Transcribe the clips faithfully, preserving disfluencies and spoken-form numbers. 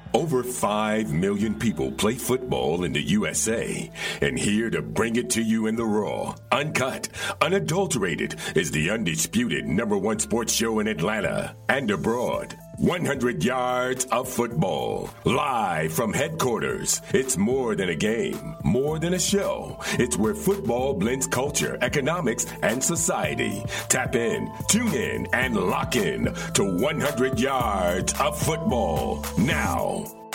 Over five million people play football in the U S A, and here to bring it to you in the raw, uncut, unadulterated is the undisputed number one sports show in Atlanta and abroad. one hundred yards of football, live from headquarters. It's more than a game, more than a show. It's where football blends culture, economics, and society. Tap in, tune in, and lock in to one hundred yards of football now.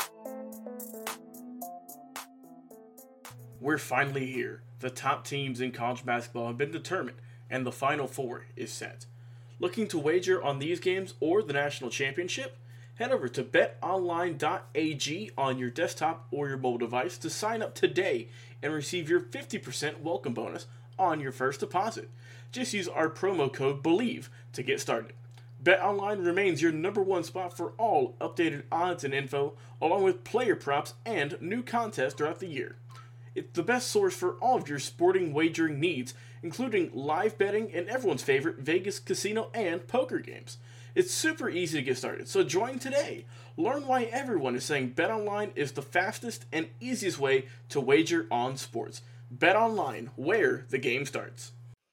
We're finally here. The top teams in college basketball have been determined, and the Final Four is set. Looking to wager on these games or the national championship? Head over to bet online dot a g on your desktop or your mobile device to sign up today and receive your fifty percent welcome bonus on your first deposit. Just use our promo code BELIEVE to get started. BetOnline remains your number one spot for all updated odds and info, along with player props and new contests throughout the year. It's the best source for all of your sporting wagering needs, including live betting and everyone's favorite Vegas casino and poker games. It's super easy to get started, so join today. Learn why everyone is saying BetOnline is the fastest and easiest way to wager on sports. BetOnline, where the game starts.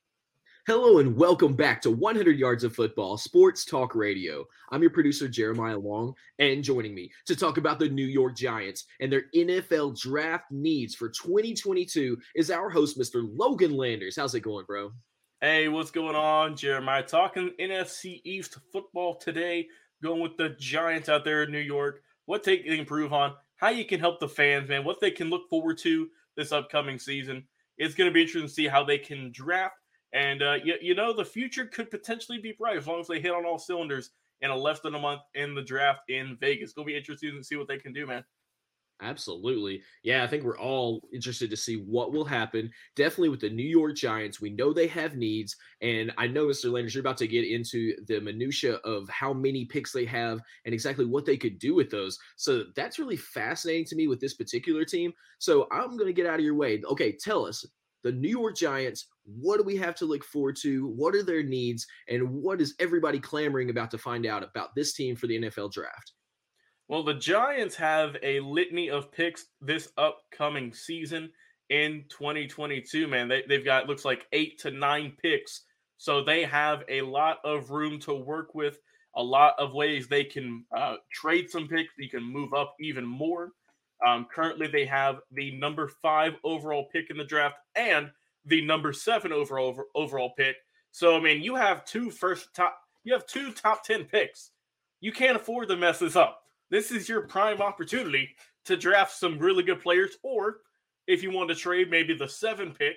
Hello and welcome back to one hundred yards of Football, Sports Talk Radio. I'm your producer, Jeremiah Long, and joining me to talk about the New York Giants and their N F L draft needs for twenty twenty-two is our host, Mister Logan Landers. How's it going, bro? Hey, what's going on, Jeremiah? Talking N F C East football today, going with the Giants out there in New York. What they can improve on, how you can help the fans, man, what they can look forward to this upcoming season. It's going to be interesting to see how they can draft. And, uh, you, you know, the future could potentially be bright as long as they hit on all cylinders in a less than a month in the draft in Vegas. It's going to be interesting to see what they can do, man. Absolutely. Yeah, I think we're all interested to see what will happen. Definitely with the New York Giants. We know they have needs. And I know, Mister Landers, you're about to get into the minutia of how many picks they have and exactly what they could do with those. So that's really fascinating to me with this particular team. So I'm going to get out of your way. Okay, tell us. The New York Giants, what do we have to look forward to? What are their needs? And what is everybody clamoring about to find out about this team for the N F L draft? Well, the Giants have a litany of picks this upcoming season in twenty twenty-two, man. They, they've got, looks like, eight to nine picks. So they have a lot of room to work with, a lot of ways they can uh, trade some picks. You can move up even more. Um, currently, they have the number five overall pick in the draft and the number seven overall over, overall pick. So, I mean, you have two first top, you have two top ten picks. You can't afford to mess this up. This is your prime opportunity to draft some really good players, or if you want to trade maybe the seven pick,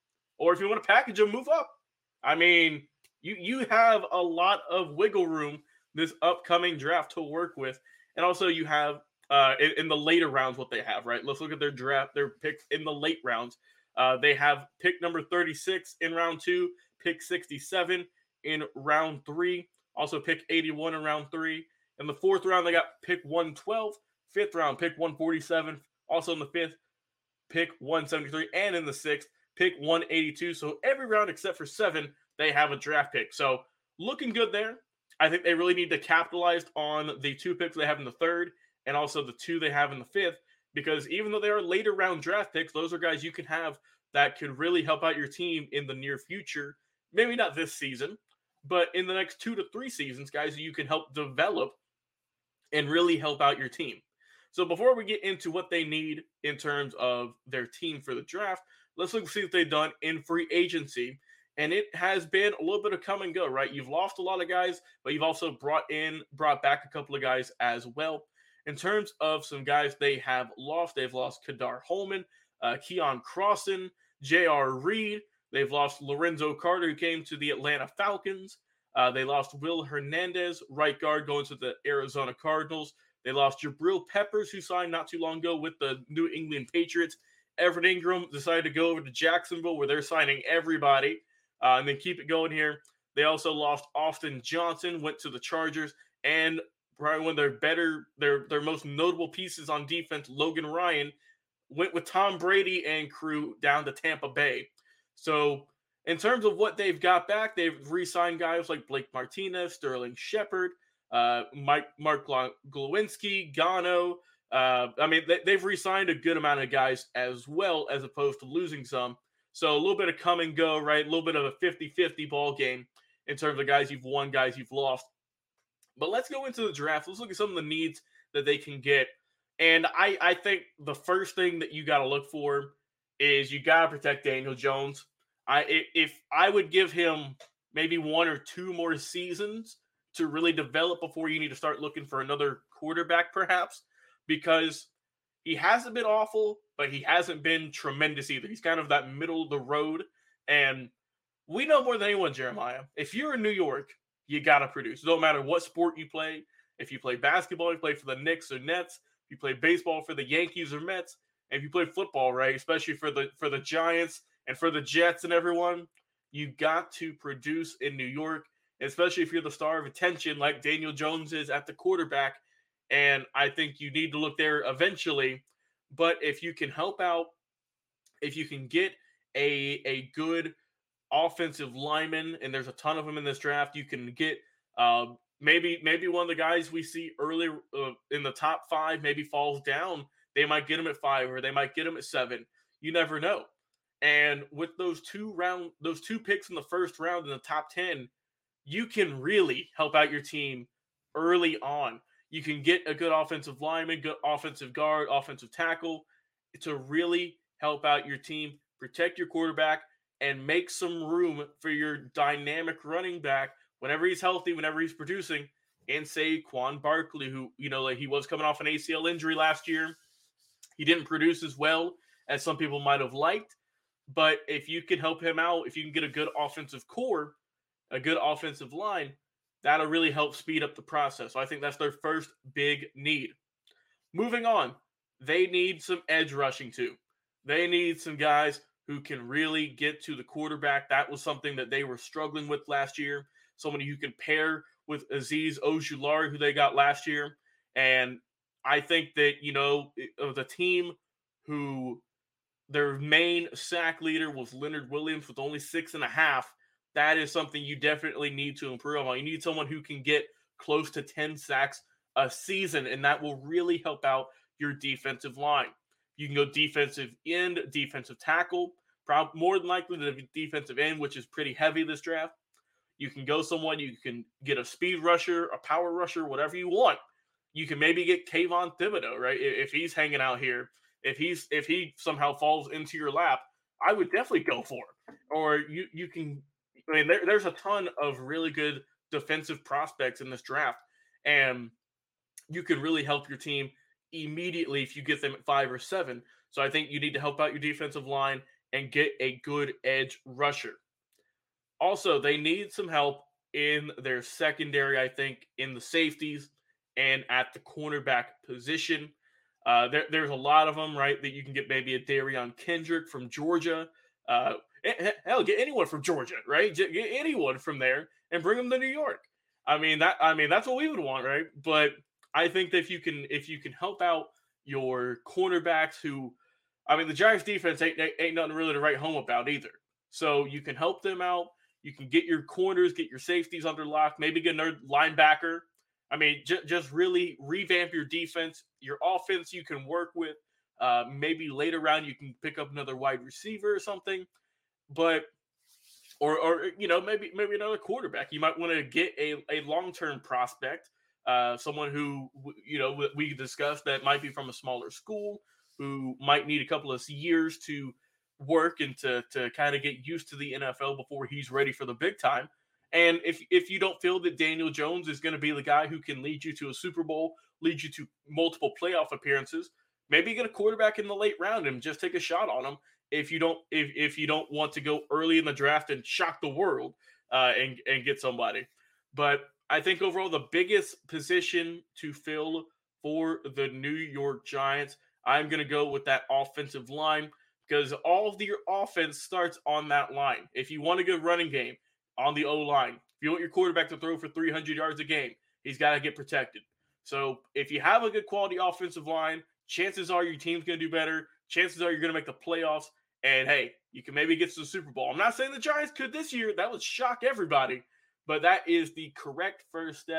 or if you want to package them, move up. I mean, you you have a lot of wiggle room this upcoming draft to work with, and also you have. Uh, in, in the later rounds, what they have, right? Let's look at their draft, their picks in the late rounds. Uh, they have pick number thirty-six in round two, pick sixty-seven in round three, also pick eighty-one in round three. In the fourth round, they got pick one twelve, fifth round, pick one forty-seven, also in the fifth, pick one seventy-three, and in the sixth, pick one eighty-two. So every round except for seven, they have a draft pick. So looking good there. I think they really need to capitalize on the two picks they have in the third, and also the two they have in the fifth, because even though they are later round draft picks, those are guys you can have that could really help out your team in the near future. Maybe not this season, but in the next two to three seasons, guys that you can help develop and really help out your team. So before we get into what they need in terms of their team for the draft, let's look and see what they've done in free agency. And it has been a little bit of come and go, right? You've lost a lot of guys, but you've also brought in, brought back a couple of guys as well. In terms of some guys they have lost, they've lost Kadar Holman, uh, Keon Crossan, J R. Reed. They've lost Lorenzo Carter, who came to the Atlanta Falcons. Uh, they lost Will Hernandez, right guard, going to the Arizona Cardinals. They lost Jabril Peppers, who signed not too long ago with the New England Patriots. Everett Ingram decided to go over to Jacksonville, where they're signing everybody, uh, and then keep it going here. They also lost Austin Johnson, went to the Chargers, and probably one of their better, their their most notable pieces on defense, Logan Ryan, went with Tom Brady and crew down to Tampa Bay. So in terms of what they've got back, they've re-signed guys like Blake Martinez, Sterling Shepard, uh, Mike, Mark Glowinski, Gano. Uh, I mean, they, they've re-signed a good amount of guys as well, as opposed to losing some. So a little bit of come and go, right? A little bit of a fifty-fifty ball game in terms of guys you've won, guys you've lost. But let's go into the draft. Let's look at some of the needs that they can get. And I, I think the first thing that you got to look for is you got to protect Daniel Jones. I if I would give him maybe one or two more seasons to really develop before you need to start looking for another quarterback, perhaps, because he hasn't been awful, but he hasn't been tremendous either. He's kind of that middle of the road. And we know more than anyone, Jeremiah, if you're in New York, you got to produce. It don't matter what sport you play. If you play basketball, you play for the Knicks or Nets. If you play baseball for the Yankees or Mets. And if you play football, right, especially for the for the Giants and for the Jets and everyone, you got to produce in New York, especially if you're the star of attention like Daniel Jones is at the quarterback. And I think you need to look there eventually. But if you can help out, if you can get a, a good offensive lineman, and there's a ton of them in this draft, you can get uh, maybe maybe one of the guys we see early uh, in the top five maybe falls down. They might get him at five, or they might get him at seven. You never know. And with those two round, those two picks in the first round in the top ten, you can really help out your team early on. You can get a good offensive lineman, good offensive guard, offensive tackle to really help out your team, protect your quarterback, and make some room for your dynamic running back whenever he's healthy, whenever he's producing, and Saquon Barkley, who, you know, like he was coming off an A C L injury last year. He didn't produce as well as some people might have liked, but if you can help him out, if you can get a good offensive core, a good offensive line, that'll really help speed up the process. So I think that's their first big need. Moving on, they need some edge rushing too. They need some guys who can really get to the quarterback. That was something that they were struggling with last year. Somebody who can pair with Azeez Ojulari, who they got last year. And I think that, you know, of the team who their main sack leader was Leonard Williams with only six and a half, that is something you definitely need to improve on. You need someone who can get close to ten sacks a season, and that will really help out your defensive line. You can go defensive end, defensive tackle, probably more than likely the defensive end, which is pretty heavy this draft. You can go someone, you can get a speed rusher, a power rusher, whatever you want. You can maybe get Kayvon Thibodeau, right? If he's hanging out here, if he's if he somehow falls into your lap, I would definitely go for him. Or you you can, I mean, there, there's a ton of really good defensive prospects in this draft, and you can really help your team immediately if you get them at five or seven. So I think you need to help out your defensive line and get a good edge rusher. Also, they need some help in their secondary, I think, in the safeties and at the cornerback position. Uh, there, there's a lot of them, right, that you can get maybe a Darion Kendrick from Georgia. Uh, hell, get anyone from Georgia, right? Get anyone from there and bring them to New York. I mean, that. I mean, that's what we would want, right? But I think that if you can, if you can help out your cornerbacks, who, I mean, the Giants' defense ain't, ain't nothing really to write home about either. So you can help them out. You can get your corners, get your safeties under lock, maybe get another linebacker. I mean, j- just really revamp your defense. Your offense you can work with. Uh, maybe later round you can pick up another wide receiver or something. But, or, or you know, maybe maybe another quarterback. You might want to get a, a long-term prospect, uh, someone who, you know, we discussed that might be from a smaller school, who might need a couple of years to work and to to kind of get used to the N F L before he's ready for the big time. And if if you don't feel that Daniel Jones is going to be the guy who can lead you to a Super Bowl, lead you to multiple playoff appearances, maybe get a quarterback in the late round and just take a shot on him. If you don't if if you don't want to go early in the draft and shock the world uh, and and get somebody. But I think overall the biggest position to fill for the New York Giants, I'm going to go with that offensive line, because all of your offense starts on that line. If you want a good running game, on the O-line. If you want your quarterback to throw for three hundred yards a game, he's got to get protected. So if you have a good quality offensive line, chances are your team's going to do better. Chances are you're going to make the playoffs. And, hey, you can maybe get to the Super Bowl. I'm not saying the Giants could this year. That would shock everybody. But that is the correct first step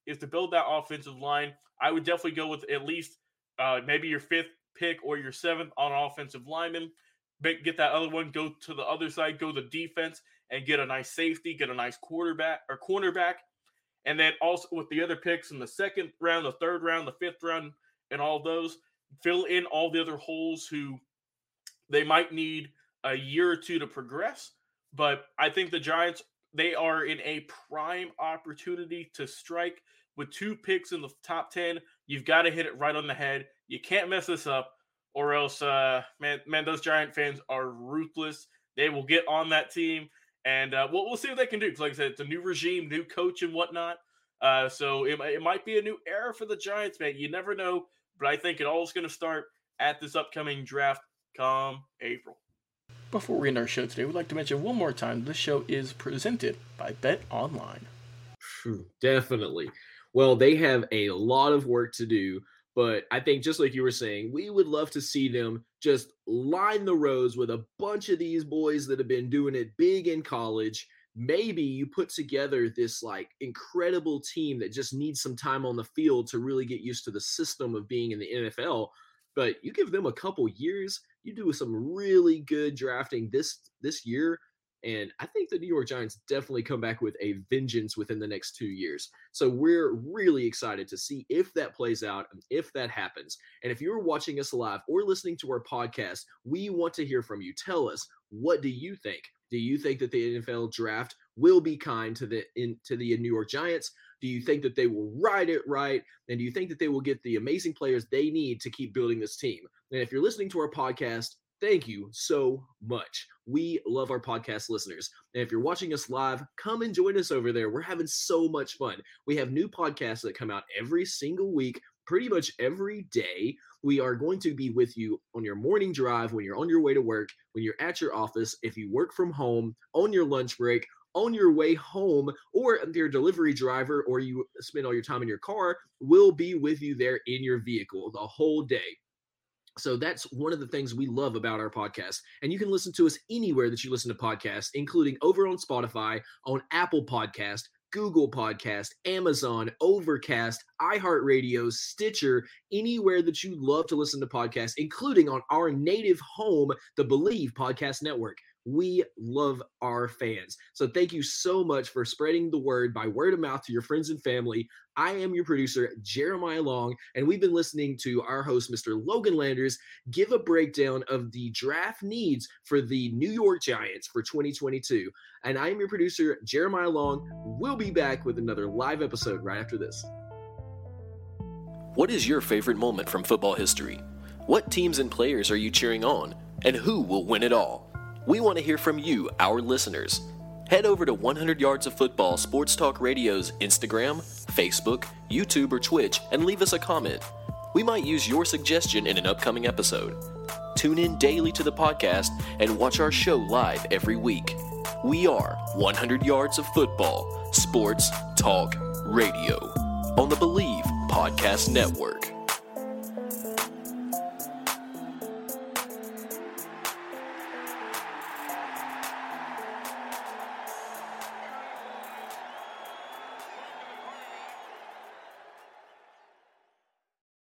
is to build that offensive line. I would definitely go with at least uh, maybe your fifth pick or your seventh on offensive lineman. Get that other one, go to the other side, go the defense, and get a nice safety, get a nice quarterback or cornerback. And then also with the other picks in the second round, the third round, the fifth round, and all those, fill in all the other holes who they might need a year or two to progress. But I think the Giants, they are in a prime opportunity to strike with two picks in the top ten. You've got to hit it right on the head. You can't mess this up, or else, uh, man, man, those Giant fans are ruthless. They will get on that team, and uh, we'll, we'll see what they can do. Because like I said, it's a new regime, new coach and whatnot. Uh, so it, it might be a new era for the Giants, man. You never know, but I think it all is going to start at this upcoming draft come April. Before we end our show today, we'd like to mention one more time, this show is presented by Bet Online. Definitely. Well, they have a lot of work to do, but I think just like you were saying, we would love to see them just line the rows with a bunch of these boys that have been doing it big in college. Maybe you put together this like incredible team that just needs some time on the field to really get used to the system of being in the N F L. But you give them a couple years, you do some really good drafting this this year, and I think the New York Giants definitely come back with a vengeance within the next two years. So we're really excited to see if that plays out and if that happens. And if you're watching us live or listening to our podcast, we want to hear from you. Tell us, what do you think? Do you think that the N F L draft will be kind to the in, to the New York Giants? Do you think that they will ride it right? And do you think that they will get the amazing players they need to keep building this team? And if you're listening to our podcast, thank you so much. We love our podcast listeners. And if you're watching us live, come and join us over there. We're having so much fun. We have new podcasts that come out every single week, pretty much every day. We are going to be with you on your morning drive, when you're on your way to work, when you're at your office, if you work from home, on your lunch break, on your way home, or if you're a delivery driver or you spend all your time in your car, we'll be with you there in your vehicle the whole day. So that's one of the things we love about our podcast. And you can listen to us anywhere that you listen to podcasts, including over on Spotify, on Apple Podcast, Google Podcast, Amazon, Overcast, iHeartRadio, Stitcher, anywhere that you love to listen to podcasts, including on our native home, the Believe Podcast Network. We love our fans. So thank you so much for spreading the word by word of mouth to your friends and family. I am your producer, Jeremiah Long, and we've been listening to our host, Mister Logan Landers, give a breakdown of the draft needs for the New York Giants for twenty twenty-two. And I am your producer, Jeremiah Long. We'll be back with another live episode right after this. What is your favorite moment from football history? What teams and players are you cheering on? And who will win it all? We want to hear from you, our listeners. Head over to one hundred Yards of Football Sports Talk Radio's Instagram, Facebook, YouTube, or Twitch and leave us a comment. We might use your suggestion in an upcoming episode. Tune in daily to the podcast and watch our show live every week. We are one hundred Yards of Football Sports Talk Radio on the Believe Podcast Network.